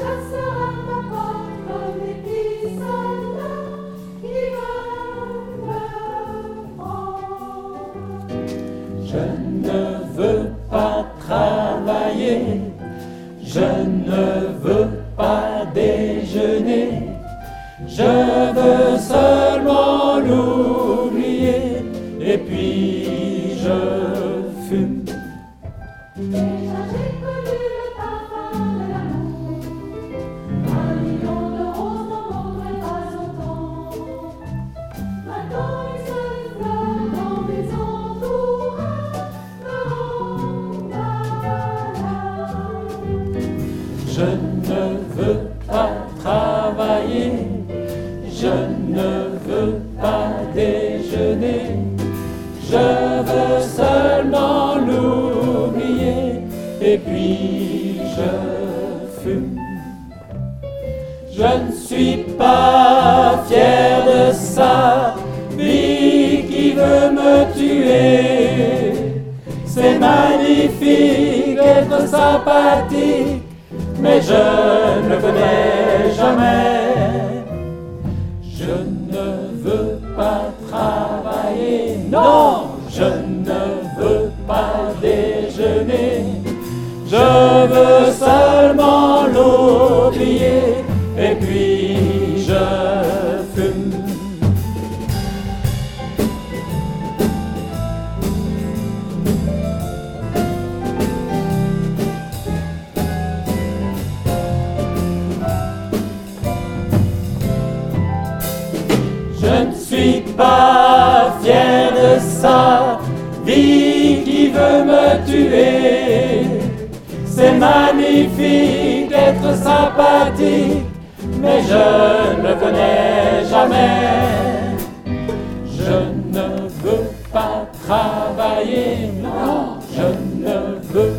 chasseurs à ma porte comme des petits soldats qui veulent me prendre. Je ne veux pas travailler, je ne veux pas déjeuner, je veux seulement l'oublier, et puis je fume. Déjà j'ai connu le parfum de l'amour, 1 million de roses n'en vaudrait pas autant. Maintenant les seules fleurs dans mes entourages me rendent malade. Je ne veux pas travailler, je ne veux pas déjeuner, je veux seulement l'oublier, et puis je fume. Je ne suis pas fier de sa vie qui veut me tuer. C'est magnifique être sympathique, mais je ne le connais jamais. Je ne veux pas travailler, non, je ne veux pas déjeuner, je veux seulement l'oublier, et puis je fume. Je ne suis pas fier de sa vie qui veut me tuer. C'est magnifique d'être sympathique, mais je ne le connais jamais. Je ne veux pas travailler, non, je ne veux